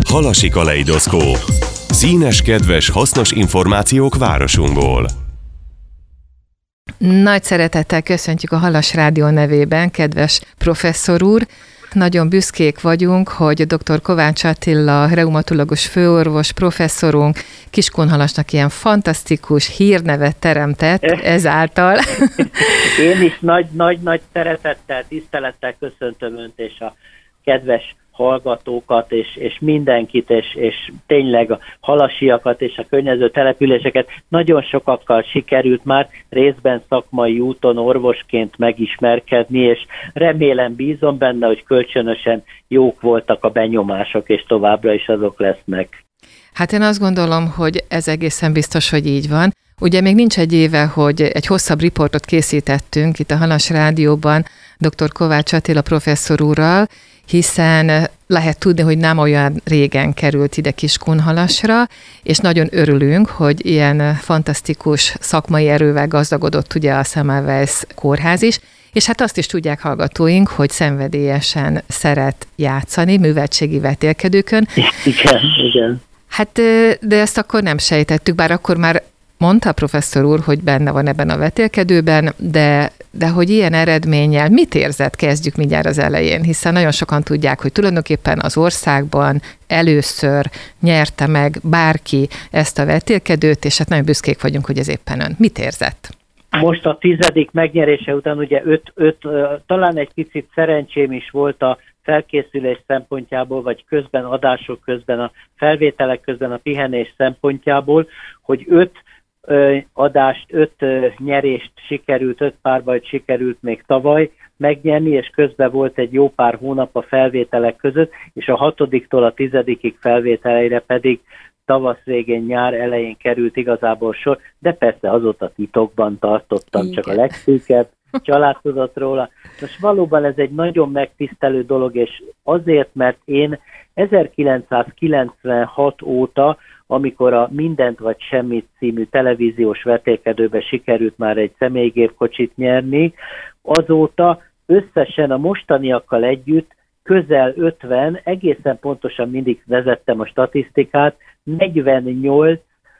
Halasi kaleidoszkóp. Színes, kedves, hasznos információk városunkból. Nagy szeretettel köszöntjük a Halas Rádió nevében, kedves professzor úr. Nagyon büszkék vagyunk, hogy dr. Kovács Attila, reumatológus főorvos professzorunk Kiskunhalasnak ilyen fantasztikus hírnevet teremtett ezáltal. Én is nagy szeretettel, tisztelettel köszöntöm Önt és a kedves hallgatókat, és mindenkit, és tényleg a halasiakat és a környező településeket. Nagyon sokakkal sikerült már részben szakmai úton orvosként megismerkedni, és remélem, bízom benne, hogy kölcsönösen jók voltak a benyomások, és továbbra is azok lesznek. Hát én azt gondolom, hogy ez egészen biztos, hogy így van. Ugye még nincs egy éve, hogy egy hosszabb riportot készítettünk itt a Halas Rádióban dr. Kovács Attila professzor úrral, hiszen lehet tudni, hogy nem olyan régen került ide Kiskunhalasra, és nagyon örülünk, hogy ilyen fantasztikus szakmai erővel gazdagodott ugye a Semmelweis kórház is, és hát azt is tudják hallgatóink, hogy szenvedélyesen szeret játszani műveltségi vetélkedőkön. Igen. Hát, de ezt akkor nem sejtettük, bár akkor már mondta a professzor úr, hogy benne van ebben a vetélkedőben, de hogy ilyen eredménnyel mit érzett? Kezdjük mindjárt az elején, hiszen nagyon sokan tudják, hogy tulajdonképpen az országban először nyerte meg bárki ezt a vetélkedőt, és hát nagyon büszkék vagyunk, hogy ez éppen ön. Mit érzett? Most a 10. megnyerése után ugye talán egy picit szerencsém is volt a felkészülés szempontjából, vagy adások közben, a felvételek közben, a pihenés szempontjából, hogy 5 nyerést sikerült, 5 párbajt sikerült még tavaly megnyerni, és közben volt egy jó pár hónap a felvételek között, és a 6-tól a 10. felvételeire pedig tavasz végén, nyár elején került igazából sor, de persze azóta titokban tartottam, igen. Csak a legszűkebb család tudott róla. Most valóban ez egy nagyon megtisztelő dolog, és azért, mert én 1996 óta, amikor a Mindent vagy Semmit című televíziós vetélkedőbe sikerült már egy személygépkocsit nyerni, azóta összesen a mostaniakkal együtt közel 50, egészen pontosan mindig vezettem a statisztikát, 48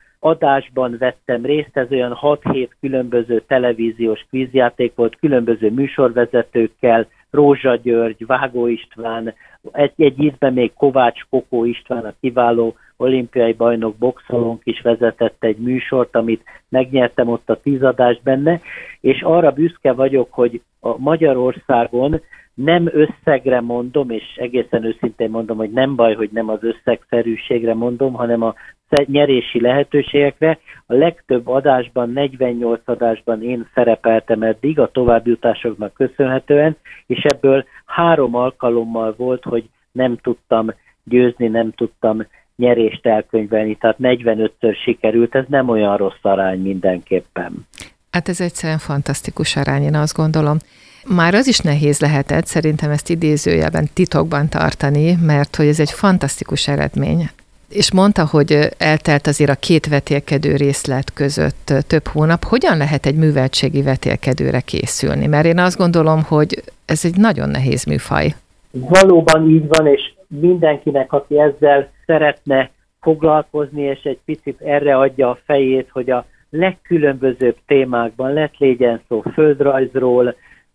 adásban vettem részt, ez olyan 6-7 különböző televíziós kvízjáték volt, különböző műsorvezetőkkel, Rózsa György, Vágó István, egy ízben még Kovács Kokó István, a kiváló olimpiai bajnok boxolónk is vezetett egy műsort, amit megnyertem, ott a 10 adás benne, és arra büszke vagyok, hogy a Magyarországon nem összegre mondom, és egészen őszintén mondom, hogy nem baj, hogy nem az összegszerűségre mondom, hanem a nyerési lehetőségekre. A legtöbb adásban, 48 adásban én szerepeltem eddig, a továbbjutásoknak köszönhetően, és ebből 3 alkalommal volt, hogy nem tudtam győzni, nem tudtam nyerést elkönyvelni, tehát 45-ször sikerült, ez nem olyan rossz arány mindenképpen. Hát ez egyszerűen fantasztikus arány, én azt gondolom. Már az is nehéz lehetett, szerintem ezt idézőjelben titokban tartani, mert hogy ez egy fantasztikus eredmény. És mondta, hogy eltelt azért a 2 vetélkedő részlet között több hónap. Hogyan lehet egy műveltségi vetélkedőre készülni? Mert én azt gondolom, hogy ez egy nagyon nehéz műfaj. Valóban így van, és mindenkinek, aki ezzel szeretne foglalkozni, és egy picit erre adja a fejét, hogy a legkülönbözőbb témákban legyen szó földrajzról,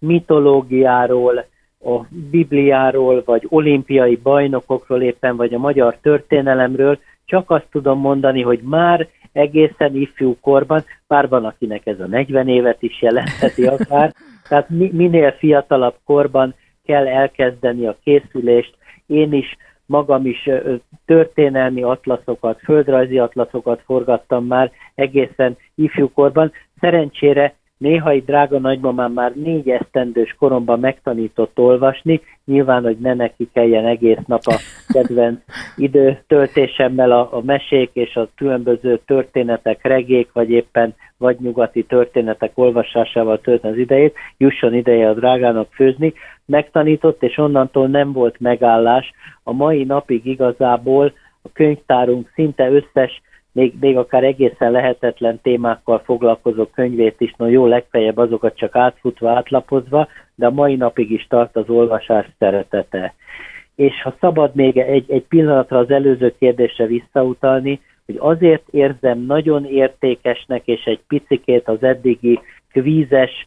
mitológiáról, a Bibliáról, vagy olimpiai bajnokokról éppen, vagy a magyar történelemről, csak azt tudom mondani, hogy már egészen ifjú korban, bár van, akinek ez a 40 évet is jelentheti akár, tehát minél fiatalabb korban kell elkezdeni a készülést. Én is magam is történelmi atlaszokat, földrajzi atlaszokat forgattam már egészen ifjúkorban. Szerencsére néhai drága nagymamám már 4 esztendős koromban megtanított olvasni, nyilván, hogy ne neki kelljen egész nap a kedvenc időtöltésemmel a mesék és a különböző történetek, regék, vagy éppen vadnyugati történetek olvasásával tölteni az idejét, jusson ideje a drágának főzni, megtanított, és onnantól nem volt megállás. A mai napig igazából a könyvtárunk szinte összes, még akár egészen lehetetlen témákkal foglalkozó könyvét is, jó, legfeljebb azokat csak átfutva, átlapozva, de a mai napig is tart az olvasás szeretete. és ha szabad még egy pillanatra az előző kérdésre visszautalni, hogy azért érzem nagyon értékesnek, és egy picikét az eddigi kvízes,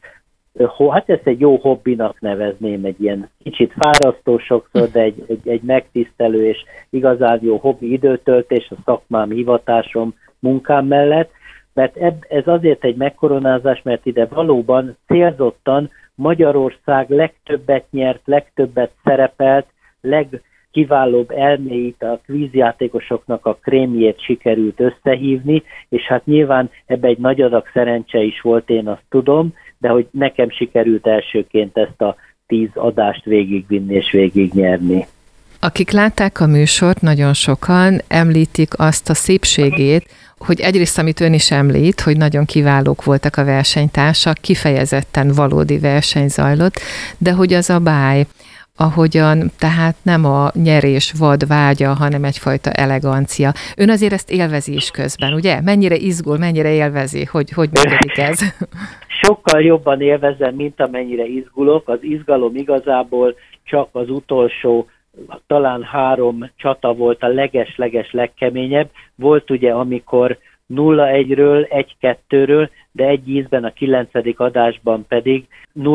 hát ezt egy jó hobbinak nevezném, egy ilyen kicsit fárasztó sokszor, de egy megtisztelő és igazán jó hobbi időtöltés a szakmám, hivatásom, munkám mellett, mert ez azért egy megkoronázás, mert ide valóban célzottan Magyarország legtöbbet nyert, legtöbbet szerepelt, legkiválóbb elméit, a kvízjátékosoknak a krémjét sikerült összehívni, és hát nyilván ebbe egy nagy adag szerencse is volt, én azt tudom, de hogy nekem sikerült elsőként ezt a 10 adást végigvinni és végignyerni. Akik látták a műsort, nagyon sokan említik azt a szépségét, hogy egyrészt, amit ön is említ, hogy nagyon kiválók voltak a versenytársak, kifejezetten valódi verseny zajlott, de hogy az a báj, ahogyan, tehát nem a nyerés vad vágya, hanem egyfajta elegancia. Ön azért ezt élvezi is közben, ugye? Mennyire izgul, mennyire élvezi, hogy működik ez? Sokkal jobban élvezem, mint amennyire izgulok. Az izgalom igazából csak az utolsó, talán 3 csata volt a leges-leges legkeményebb. Volt ugye, amikor 0-1-ről, 1-2-ről, de egy ízben a 9. adásban pedig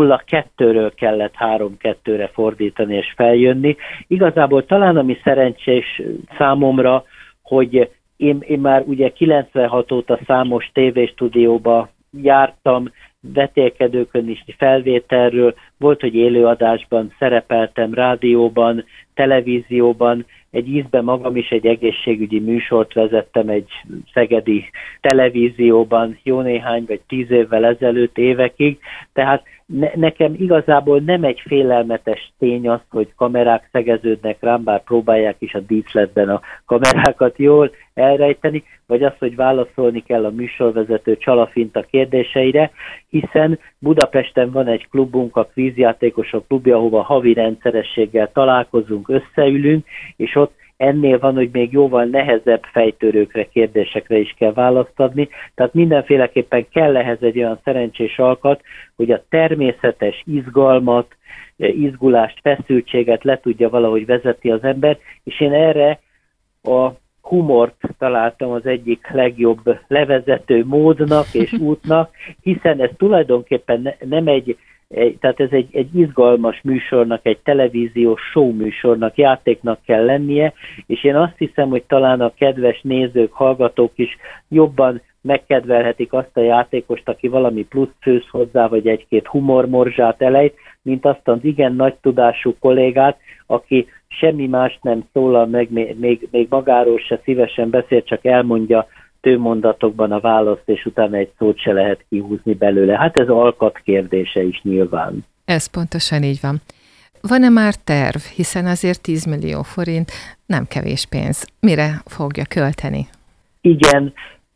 0-2-ről kellett 3-2-re fordítani és feljönni. Igazából talán ami szerencsés számomra, hogy én már ugye 96 óta számos tévéstúdióba jártam, vetélkedőkön is, felvételről, volt, hogy élőadásban szerepeltem, rádióban, televízióban, egy ízben magam is egy egészségügyi műsort vezettem egy szegedi televízióban jó néhány vagy 10 évvel ezelőtt, évekig, tehát nekem igazából nem egy félelmetes tény az, hogy kamerák szegeződnek rám, bár próbálják is a díszletben a kamerákat jól elrejteni, vagy az, hogy válaszolni kell a műsorvezető csalafinta kérdéseire, hiszen Budapesten van egy klubunk, a Kvízjátékosok klubja, ahova havi rendszerességgel találkozunk, összeülünk, és ott ennél van, hogy még jóval nehezebb fejtörőkre, kérdésekre is kell választ adni. Tehát mindenféleképpen kell ehhez egy olyan szerencsés alkat, hogy a természetes izgalmat, izgulást, feszültséget le tudja valahogy vezetni az ember, és én erre a humort találtam az egyik legjobb levezető módnak és útnak, hiszen ez tulajdonképpen nem tehát ez egy izgalmas műsornak, egy televíziós show műsornak, játéknak kell lennie, és én azt hiszem, hogy talán a kedves nézők, hallgatók is jobban megkedvelhetik azt a játékost, aki valami plusz főz hozzá, vagy egy-két humormorzsát elejt, mint azt az igen nagy tudású kollégát, aki semmi más nem szólal meg, még magáról se szívesen beszél, csak elmondja tőmondatokban a választ, és utána egy szót se lehet kihúzni belőle. Hát ez alkat kérdése is nyilván. Ez pontosan így van. Van-e már terv, hiszen azért 10 millió forint nem kevés pénz. Mire fogja költeni? Igen,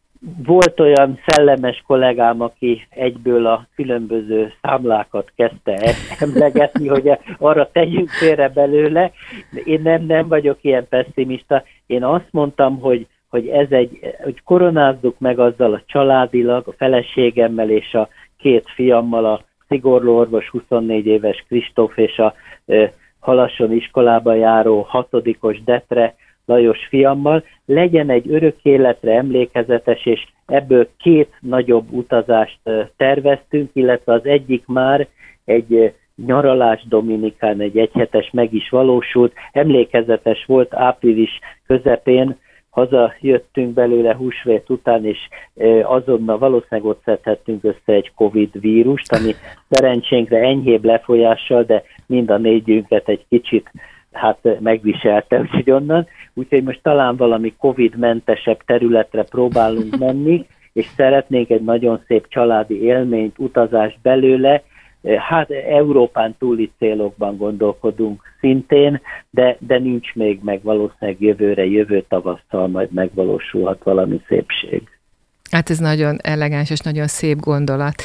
volt olyan szellemes kollégám, aki egyből a különböző számlákat kezdte emlegetni, hogy arra tegyünk félre belőle. Én nem vagyok ilyen pesszimista. Én azt mondtam, hogy hogy koronázzuk meg azzal a családilag, a feleségemmel és a 2 fiammal, a szigorlóorvos 24 éves Kristóf és a Halasson iskolába járó 6-os Detre Lajos fiammal, legyen egy örök életre emlékezetes, és ebből 2 nagyobb utazást terveztünk, illetve az egyik már egy nyaralás Dominikán, egy egyhetes meg is valósult, emlékezetes volt, április közepén hazajöttünk belőle húsvét után, és azonnal valószínűleg ott szedhettünk össze egy Covid vírust, ami szerencsénkre enyhébb lefolyással, de mind a 4-ünket egy kicsit megviselte, úgyhogy onnan. Úgyhogy most talán valami Covid-mentesebb területre próbálunk menni, és szeretnénk egy nagyon szép családi élményt, utazást belőle. Európán túli célokban gondolkodunk szintén, de nincs még meg, valószínűleg jövő tavasszal majd megvalósulhat valami szépség. Hát ez nagyon elegáns és nagyon szép gondolat.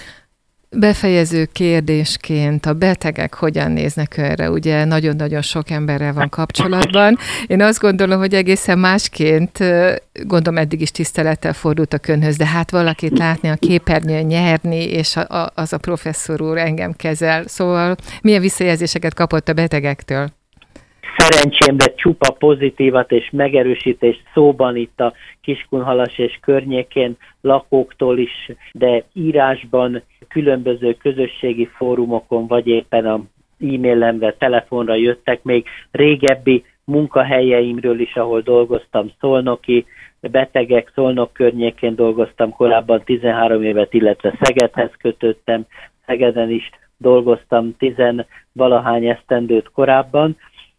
Befejező kérdésként a betegek hogyan néznek önre? Ugye nagyon-nagyon sok emberrel van kapcsolatban. Én azt gondolom, hogy egészen másként, gondolom eddig is tisztelettel fordultak önhöz, de hát valakit látni a képernyőn nyerni, és az a professzor úr engem kezel. Szóval milyen visszajelzéseket kapott a betegektől? szerencsémre csupa pozitívat és megerősítést szóban itt a Kiskunhalas és környékén lakóktól is, de írásban, különböző közösségi fórumokon, vagy éppen a e-mailemre, telefonra jöttek még régebbi munkahelyeimről is, ahol dolgoztam, szolnoki betegek, Szolnok környékén dolgoztam korábban 13 évet, illetve Szegedhez kötöttem, Szegeden is dolgoztam 10-valahány esztendőt korábban.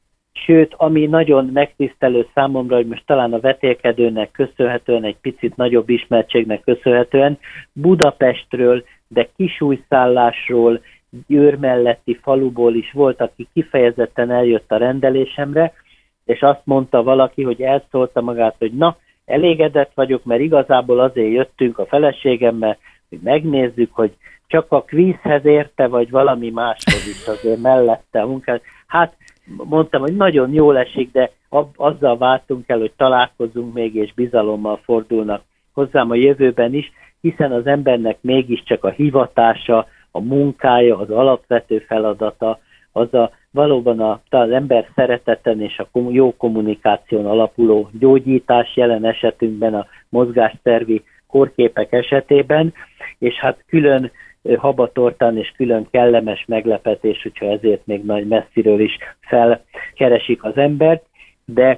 Sőt, ami nagyon megtisztelő számomra, hogy most talán a vetélkedőnek köszönhetően, egy picit nagyobb ismertségnek köszönhetően, Budapestről, de Kisújszállásról, Győr melletti faluból is volt, aki kifejezetten eljött a rendelésemre, és azt mondta valaki, hogy elszólta magát, hogy na, elégedett vagyok, mert igazából azért jöttünk a feleségemmel, hogy megnézzük, hogy csak a kvízhez érte, vagy valami máshoz is azért mellette a munkát. Hát mondtam, hogy nagyon jól esik, de azzal vártunk el, hogy találkozunk még, és bizalommal fordulnak hozzám a jövőben is, hiszen az embernek mégiscsak a hivatása, a munkája, az alapvető feladata, valóban az ember szereteten és a jó kommunikáción alapuló gyógyítás, jelen esetünkben a mozgásszervi kórképek esetében, és hát külön habatortán és külön kellemes meglepetés, hogyha ezért még nagy messziről is felkeresik az embert, de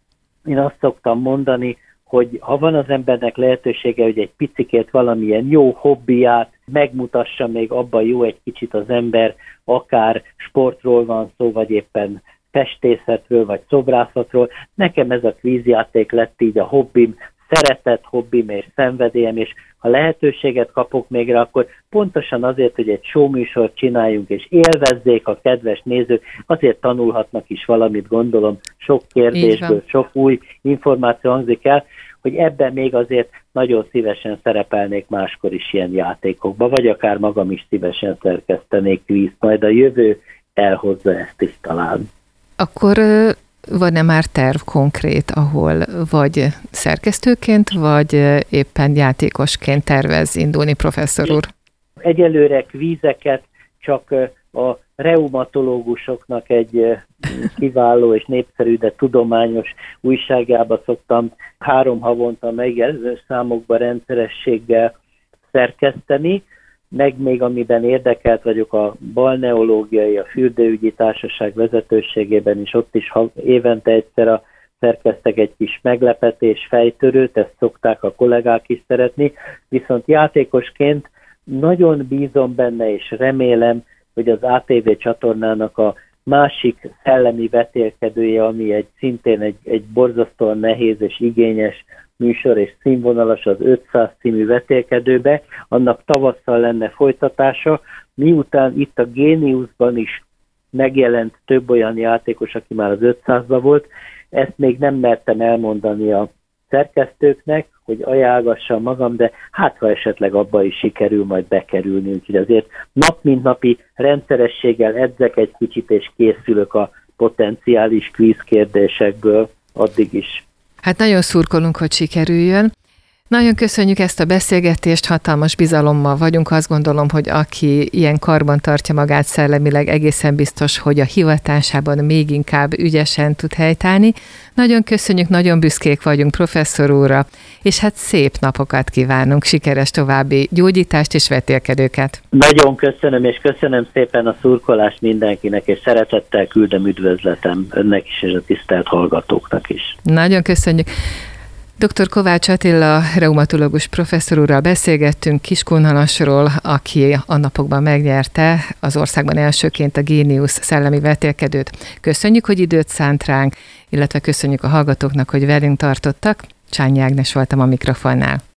én azt szoktam mondani, hogy ha van az embernek lehetősége, hogy egy picikét valamilyen jó hobbiját megmutassa, még abban jó egy kicsit az ember, akár sportról van szó, vagy éppen festészetről, vagy szobrászatról. Nekem ez a kvízjáték lett így a hobbim, szeretett hobbim és szenvedélyem, és ha lehetőséget kapok még rá, akkor pontosan azért, hogy egy showműsort csináljunk, és élvezzék a kedves nézők, azért tanulhatnak is valamit, gondolom, sok kérdésből, sok új információ hangzik el, hogy ebben még azért nagyon szívesen szerepelnék máskor is ilyen játékokba, vagy akár magam is szívesen szerkesztenék kvízt, majd a jövő elhozza ezt is talán. Akkor van-e már terv konkrét, ahol vagy szerkesztőként, vagy éppen játékosként tervez indulni, professzor úr? Egyelőre kvízeket csak a reumatológusoknak egy kiváló és népszerű, de tudományos újságába szoktam 3 havonta megjelölő számokba rendszerességgel szerkeszteni, meg még amiben érdekelt vagyok a balneológiai, a fürdőügyi társaság vezetőségében is, ott is évente egyszer szerkeztek egy kis meglepetés, fejtörőt, ezt szokták a kollégák is szeretni, viszont játékosként nagyon bízom benne, és remélem, hogy az ATV csatornának a másik szellemi vetélkedője, ami szintén egy borzasztóan nehéz és igényes műsor és színvonalas, az 500 című vetélkedőbe, annak tavasszal lenne folytatása, miután itt a Géniusban is megjelent több olyan játékos, aki már az 500-ban volt, ezt még nem mertem elmondani a szerkesztőknek, hogy ajánlgassam magam, de hát ha esetleg abba is sikerül majd bekerülni, úgyhogy azért nap mint napi rendszerességgel edzek egy kicsit, és készülök a potenciális kvízkérdésekből addig is. Hát nagyon szurkolunk, hogy sikerüljön. Nagyon köszönjük ezt a beszélgetést, hatalmas bizalommal vagyunk. Azt gondolom, hogy aki ilyen karban tartja magát szellemileg, egészen biztos, hogy a hivatásában még inkább ügyesen tud helytállni. Nagyon köszönjük, nagyon büszkék vagyunk professzor úrra, és hát szép napokat kívánunk, sikeres további gyógyítást és vetélkedőket. Nagyon köszönöm, és köszönöm szépen a szurkolást mindenkinek, és szeretettel küldöm üdvözletem önnek is, és a tisztelt hallgatóknak is. Nagyon köszönjük. Dr. Kovács Attila reumatológus professzor úrral beszélgettünk Kiskunhalasról, aki a napokban megnyerte az országban elsőként a Génius szellemi vetélkedőt. Köszönjük, hogy időt szánt ránk, illetve köszönjük a hallgatóknak, hogy velünk tartottak. Csányi Ágnes voltam a mikrofonnál.